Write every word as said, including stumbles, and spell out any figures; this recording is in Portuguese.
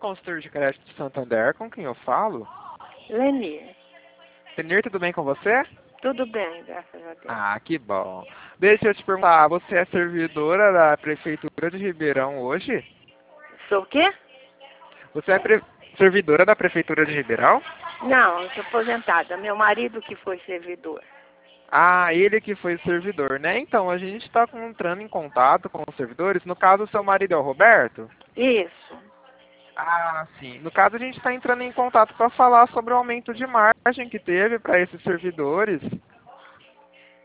consultor de crédito de Santander, com quem eu falo? Lenir. Lenir, tudo bem com você? Tudo bem, graças a Deus. Ah, que bom. Deixa eu te perguntar, você é servidora da Prefeitura de Ribeirão hoje? Sou o quê? Você é pre- servidora da Prefeitura de Ribeirão? Não, eu sou aposentada. Meu marido que foi servidor. Ah, ele que foi servidor, né? Então, a gente está entrando em contato com os servidores. No caso, seu marido é o Roberto? Isso. Ah, sim. No caso, a gente está entrando em contato para falar sobre o aumento de margem que teve para esses servidores.